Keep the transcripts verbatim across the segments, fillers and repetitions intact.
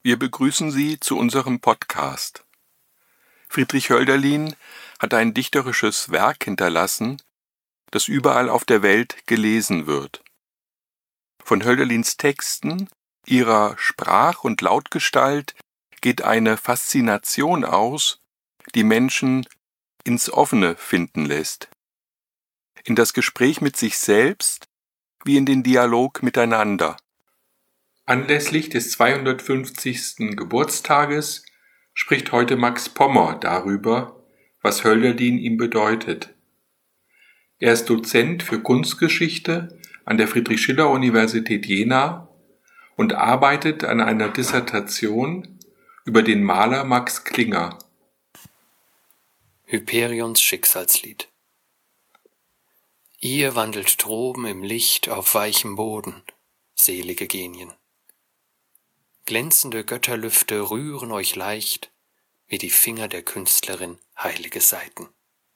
Wir begrüßen Sie zu unserem Podcast. Friedrich Hölderlin hat ein dichterisches Werk hinterlassen, das überall auf der Welt gelesen wird. Von Hölderlins Texten, ihrer Sprach- und Lautgestalt geht eine Faszination aus, die Menschen ins Offene finden lässt. In das Gespräch mit sich selbst wie in den Dialog miteinander. Anlässlich des zweihundertfünfzigsten Geburtstages spricht heute Max Pommer darüber, was Hölderlin ihm bedeutet. Er ist Dozent für Kunstgeschichte an der Friedrich-Schiller-Universität Jena und arbeitet an einer Dissertation über den Maler Max Klinger. Hyperions Schicksalslied. Ihr wandelt droben im Licht auf weichem Boden, selige Genien. Glänzende Götterlüfte rühren euch leicht, wie die Finger der Künstlerin heilige Saiten.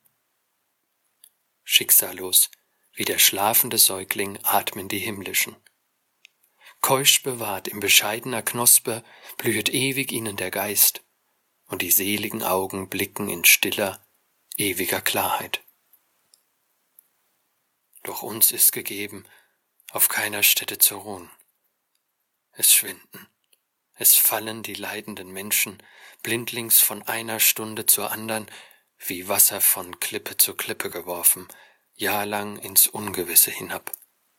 Schicksallos, wie der schlafende Säugling atmen die Himmlischen. Keusch bewahrt in bescheidener Knospe blühet ewig ihnen der Geist, und die seligen Augen blicken in stiller, ewiger Klarheit. Doch uns ist gegeben, auf keiner Stätte zu ruhen. Es schwinden. Es fallen die leidenden Menschen blindlings von einer Stunde zur andern, wie Wasser von Klippe zu Klippe geworfen, jahrelang ins Ungewisse hinab.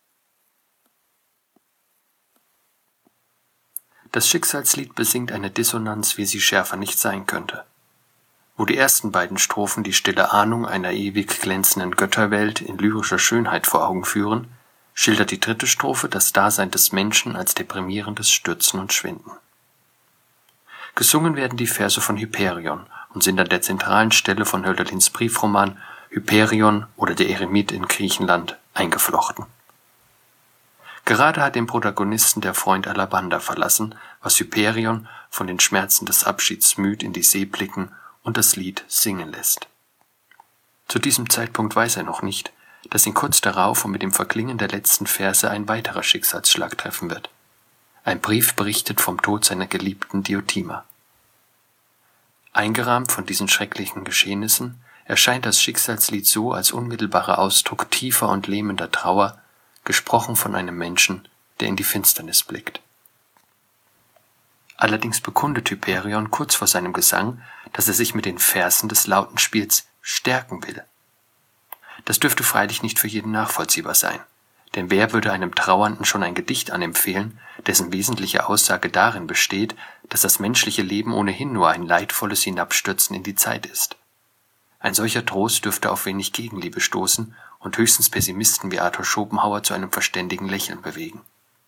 Das Schicksalslied besingt eine Dissonanz, wie sie schärfer nicht sein könnte. Wo die ersten beiden Strophen die stille Ahnung einer ewig glänzenden Götterwelt in lyrischer Schönheit vor Augen führen, schildert die dritte Strophe das Dasein des Menschen als deprimierendes Stürzen und Schwinden. Gesungen werden die Verse von Hyperion und sind an der zentralen Stelle von Hölderlins Briefroman Hyperion oder der Eremit in Griechenland eingeflochten. Gerade hat den Protagonisten der Freund Alabanda verlassen, was Hyperion von den Schmerzen des Abschieds müd in die See blicken und das Lied singen lässt. Zu diesem Zeitpunkt weiß er noch nicht, dass ihn kurz darauf und mit dem Verklingen der letzten Verse ein weiterer Schicksalsschlag treffen wird. Ein Brief berichtet vom Tod seiner geliebten Diotima. Eingerahmt von diesen schrecklichen Geschehnissen erscheint das Schicksalslied so als unmittelbarer Ausdruck tiefer und lähmender Trauer, gesprochen von einem Menschen, der in die Finsternis blickt. Allerdings bekundet Hyperion kurz vor seinem Gesang, dass er sich mit den Versen des Lautenspiels stärken will. Das dürfte freilich nicht für jeden nachvollziehbar sein, denn wer würde einem Trauernden schon ein Gedicht anempfehlen, dessen wesentliche Aussage darin besteht, dass das menschliche Leben ohnehin nur ein leidvolles Hinabstürzen in die Zeit ist? Ein solcher Trost dürfte auf wenig Gegenliebe stoßen und höchstens Pessimisten wie Arthur Schopenhauer zu einem verständigen Lächeln bewegen.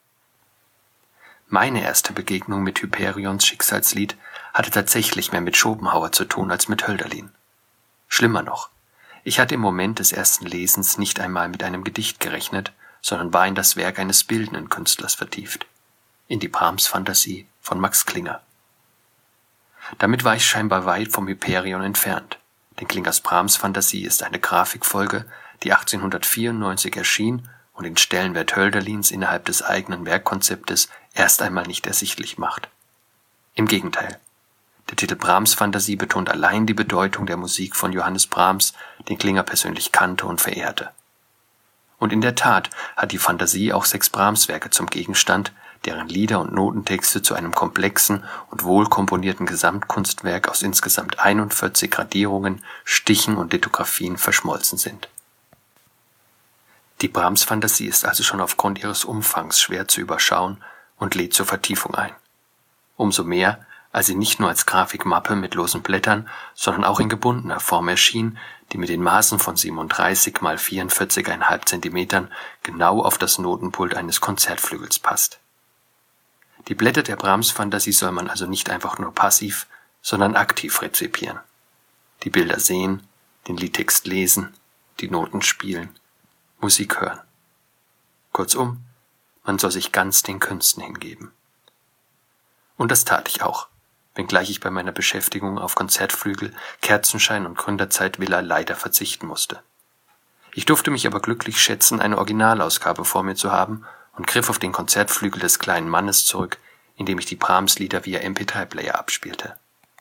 Meine erste Begegnung mit Hyperions Schicksalslied hatte tatsächlich mehr mit Schopenhauer zu tun als mit Hölderlin. Schlimmer noch, ich hatte im Moment des ersten Lesens nicht einmal mit einem Gedicht gerechnet, sondern war in das Werk eines bildenden Künstlers vertieft, in die Brahms-Phantasie von Max Klinger. Damit war ich scheinbar weit vom Hyperion entfernt, denn Klingers Brahms-Phantasie ist eine Grafikfolge, die achtzehnhundertvierundneunzig erschien und den Stellenwert Hölderlins innerhalb des eigenen Werkkonzeptes erst einmal nicht ersichtlich macht. Im Gegenteil, der Titel Brahms-Phantasie betont allein die Bedeutung der Musik von Johannes Brahms, den Klinger persönlich kannte und verehrte. Und in der Tat hat die Phantasie auch sechs Brahms-Werke zum Gegenstand, deren Lieder und Notentexte zu einem komplexen und wohlkomponierten Gesamtkunstwerk aus insgesamt einundvierzig Gradierungen, Stichen und Lithografien verschmolzen sind. Die Brahms-Phantasie ist also schon aufgrund ihres Umfangs schwer zu überschauen und lädt zur Vertiefung ein. Umso mehr, als sie nicht nur als Grafikmappe mit losen Blättern, sondern auch in gebundener Form erschien, die mit den Maßen von siebenunddreißig mal vierundvierzig Komma fünf Zentimetern genau auf das Notenpult eines Konzertflügels passt. Die Blätter der Brahms-Phantasie soll man also nicht einfach nur passiv, sondern aktiv rezipieren. Die Bilder sehen, den Liedtext lesen, die Noten spielen, Musik hören. Kurzum, man soll sich ganz den Künsten hingeben. Und das tat ich auch, wenngleich ich bei meiner Beschäftigung auf Konzertflügel, Kerzenschein und Gründerzeitvilla leider verzichten musste. Ich durfte mich aber glücklich schätzen, eine Originalausgabe vor mir zu haben und griff auf den Konzertflügel des kleinen Mannes zurück, indem ich die Brahms-Lieder via M P drei Player abspielte.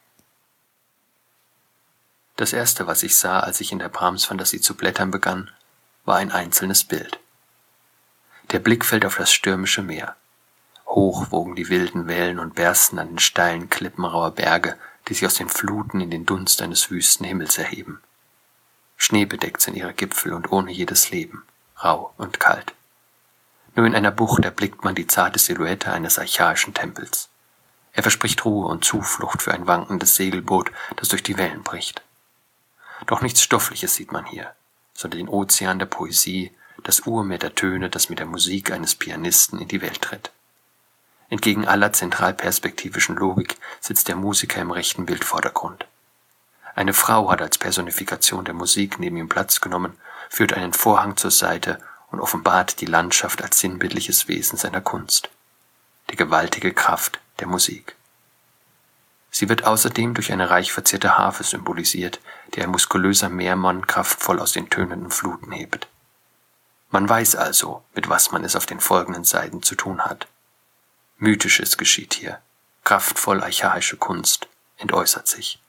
Das erste, was ich sah, als ich in der Brahms-Fantasie zu blättern begann, war ein einzelnes Bild. Der Blick fällt auf das stürmische Meer. Hoch wogen die wilden Wellen und bersten an den steilen Klippen rauer Berge, die sich aus den Fluten in den Dunst eines wüsten Himmels erheben. Schneebedeckt sind ihre Gipfel und ohne jedes Leben, rau und kalt. Nur in einer Bucht erblickt man die zarte Silhouette eines archaischen Tempels. Er verspricht Ruhe und Zuflucht für ein wankendes Segelboot, das durch die Wellen bricht. Doch nichts Stoffliches sieht man hier, sondern den Ozean der Poesie, das Urmeer der Töne, das mit der Musik eines Pianisten in die Welt tritt. Entgegen aller zentralperspektivischen Logik sitzt der Musiker im rechten Bildvordergrund. Eine Frau hat als Personifikation der Musik neben ihm Platz genommen, führt einen Vorhang zur Seite und offenbart die Landschaft als sinnbildliches Wesen seiner Kunst. Die gewaltige Kraft der Musik. Sie wird außerdem durch eine reich verzierte Harfe symbolisiert, die ein muskulöser Meermann kraftvoll aus den tönenden Fluten hebt. Man weiß also, mit was man es auf den folgenden Seiten zu tun hat. Mythisches geschieht hier, kraftvoll archaische Kunst entäußert sich.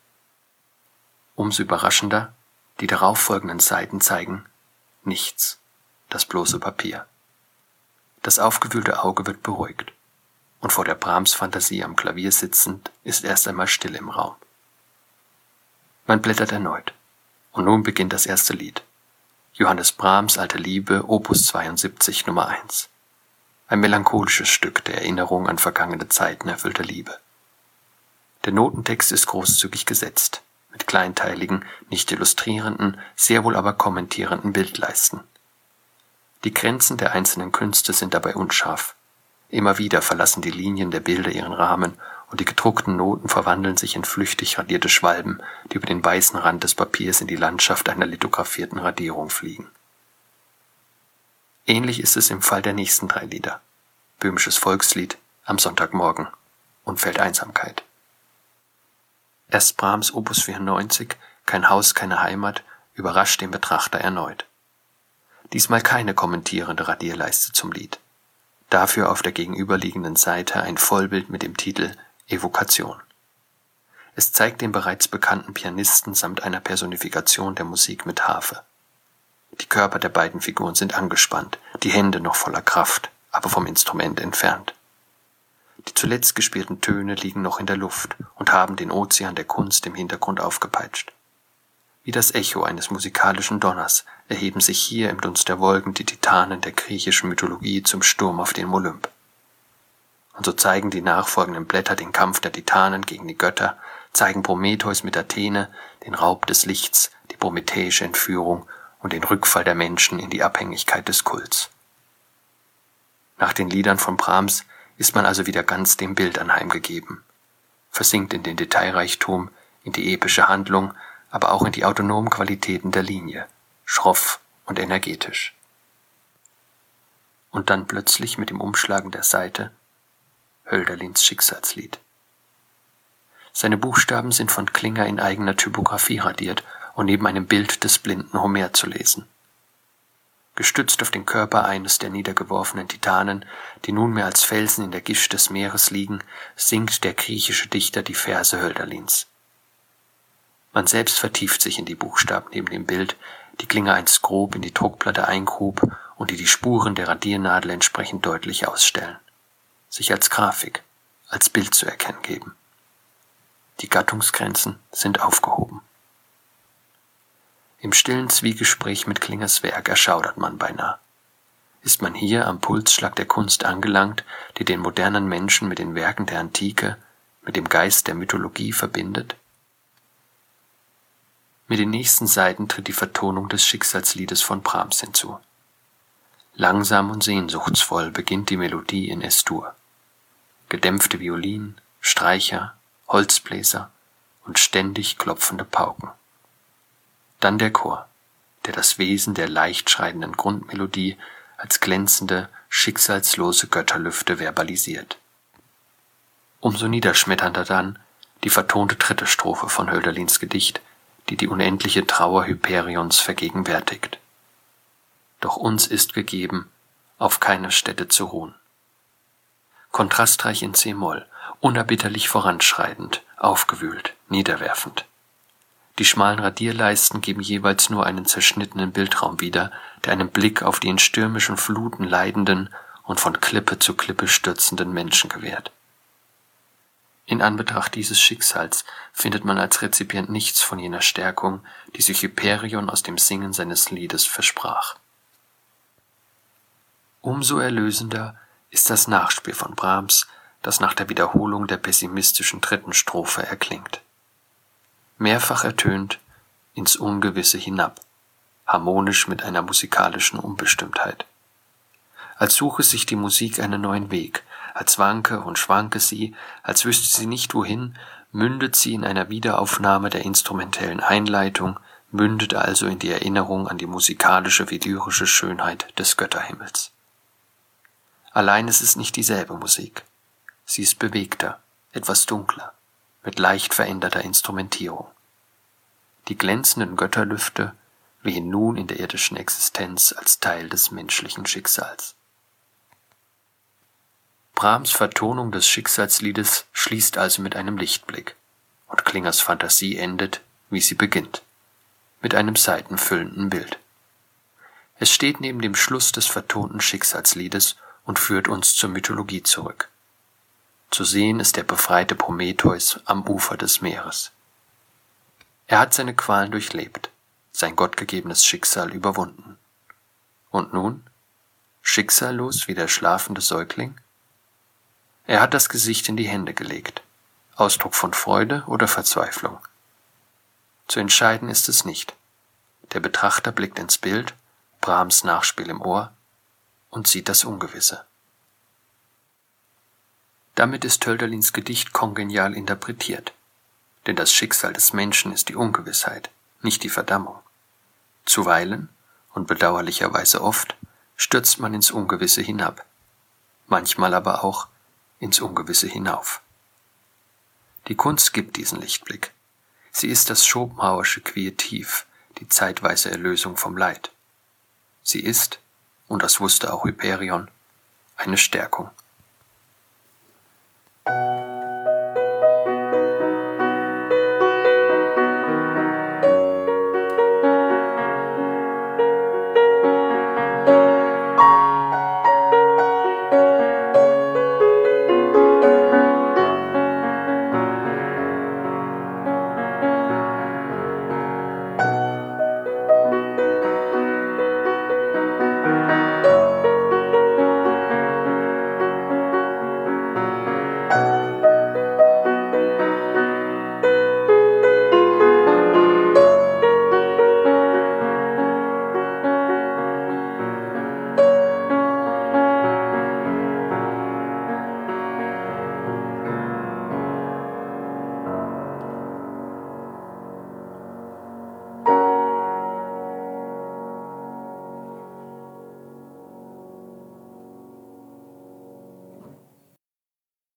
Umso überraschender, die darauffolgenden Seiten zeigen nichts, das bloße Papier. Das aufgewühlte Auge wird beruhigt, und vor der Brahms-Fantasie am Klavier sitzend ist erst einmal Stille im Raum. Man blättert erneut, und nun beginnt das erste Lied. Johannes Brahms Alte Liebe, Opus zweiundsiebzig, Nummer eins. Ein melancholisches Stück der Erinnerung an vergangene Zeiten erfüllter Liebe. Der Notentext ist großzügig gesetzt, mit kleinteiligen, nicht illustrierenden, sehr wohl aber kommentierenden Bildleisten. Die Grenzen der einzelnen Künste sind dabei unscharf. Immer wieder verlassen die Linien der Bilder ihren Rahmen und die gedruckten Noten verwandeln sich in flüchtig radierte Schwalben, die über den weißen Rand des Papiers in die Landschaft einer lithografierten Radierung fliegen. Ähnlich ist es im Fall der nächsten drei Lieder. Böhmisches Volkslied, Am Sonntagmorgen und Feldeinsamkeit. Erst Brahms Opus vierundneunzig, Kein Haus, keine Heimat, überrascht den Betrachter erneut. Diesmal keine kommentierende Radierleiste zum Lied. Dafür auf der gegenüberliegenden Seite ein Vollbild mit dem Titel Evokation. Es zeigt den bereits bekannten Pianisten samt einer Personifikation der Musik mit Harfe. Die Körper der beiden Figuren sind angespannt, die Hände noch voller Kraft, aber vom Instrument entfernt. Die zuletzt gespielten Töne liegen noch in der Luft und haben den Ozean der Kunst im Hintergrund aufgepeitscht. Wie das Echo eines musikalischen Donners erheben sich hier im Dunst der Wolken die Titanen der griechischen Mythologie zum Sturm auf den Olymp. Und so zeigen die nachfolgenden Blätter den Kampf der Titanen gegen die Götter, zeigen Prometheus mit Athene, den Raub des Lichts, die prometheische Entführung und den Rückfall der Menschen in die Abhängigkeit des Kults. Nach den Liedern von Brahms ist man also wieder ganz dem Bild anheimgegeben, versinkt in den Detailreichtum, in die epische Handlung, aber auch in die autonomen Qualitäten der Linie, schroff und energetisch. Und dann plötzlich mit dem Umschlagen der Seite Hölderlins Schicksalslied. Seine Buchstaben sind von Klinger in eigener Typografie radiert und neben einem Bild des blinden Homer zu lesen. Gestützt auf den Körper eines der niedergeworfenen Titanen, die nunmehr als Felsen in der Gischt des Meeres liegen, singt der griechische Dichter die Verse Hölderlins. Man selbst vertieft sich in die Buchstaben neben dem Bild, die Klinger einst grob in die Druckplatte eingrub und die die Spuren der Radiernadel entsprechend deutlich ausstellen, sich als Grafik, als Bild zu erkennen geben. Die Gattungsgrenzen sind aufgehoben. Im stillen Zwiegespräch mit Klingers Werk erschaudert man beinahe. Ist man hier am Pulsschlag der Kunst angelangt, die den modernen Menschen mit den Werken der Antike, mit dem Geist der Mythologie verbindet? Mit den nächsten Seiten tritt die Vertonung des Schicksalsliedes von Brahms hinzu. Langsam und sehnsuchtsvoll beginnt die Melodie in Es-Dur. Gedämpfte Violinen, Streicher, Holzbläser und ständig klopfende Pauken. Dann der Chor, der das Wesen der leicht schreitenden Grundmelodie als glänzende, schicksalslose Götterlüfte verbalisiert. Umso niederschmetternder dann die vertonte dritte Strophe von Hölderlins Gedicht, die die unendliche Trauer Hyperions vergegenwärtigt. Doch uns ist gegeben, auf keiner Stätte zu ruhen. kontrastreich in c-Moll, unerbitterlich voranschreitend, aufgewühlt, niederwerfend. Die schmalen Radierleisten geben jeweils nur einen zerschnittenen Bildraum wieder, der einen Blick auf die in stürmischen Fluten leidenden und von Klippe zu Klippe stürzenden Menschen gewährt. In Anbetracht dieses Schicksals findet man als Rezipient nichts von jener Stärkung, die sich Hyperion aus dem Singen seines Liedes versprach. Umso erlösender ist das Nachspiel von Brahms, das nach der Wiederholung der pessimistischen dritten Strophe erklingt. Mehrfach ertönt, ins Ungewisse hinab, harmonisch mit einer musikalischen Unbestimmtheit. Als suche sich die Musik einen neuen Weg, als wanke und schwanke sie, als wüsste sie nicht wohin, mündet sie in einer Wiederaufnahme der instrumentellen Einleitung, mündet also in die Erinnerung an die musikalische wie lyrische Schönheit des Götterhimmels. Allein es ist nicht dieselbe Musik. Sie ist bewegter, etwas dunkler, mit leicht veränderter Instrumentierung. Die glänzenden Götterlüfte wehen nun in der irdischen Existenz als Teil des menschlichen Schicksals. Brahms' Vertonung des Schicksalsliedes schließt also mit einem Lichtblick, und Klingers Fantasie endet, wie sie beginnt, mit einem seitenfüllenden Bild. Es steht neben dem Schluss des vertonten Schicksalsliedes und führt uns zur Mythologie zurück. Zu sehen ist der befreite Prometheus am Ufer des Meeres. Er hat seine Qualen durchlebt, sein gottgegebenes Schicksal überwunden. Und nun? Schicksallos wie der schlafende Säugling? Er hat das Gesicht in die Hände gelegt, Ausdruck von Freude oder Verzweiflung. Zu entscheiden ist es nicht. Der Betrachter blickt ins Bild, Brahms Nachspiel im Ohr, und sieht das Ungewisse. Damit ist Hölderlins Gedicht kongenial interpretiert, denn das Schicksal des Menschen ist die Ungewissheit, nicht die Verdammung. Zuweilen, und bedauerlicherweise oft, stürzt man ins Ungewisse hinab, manchmal aber auch ins Ungewisse hinauf. Die Kunst gibt diesen Lichtblick. Sie ist das Schopenhauersche Quietiv, die zeitweise Erlösung vom Leid. Sie ist, und das wusste auch Hyperion, eine Stärkung.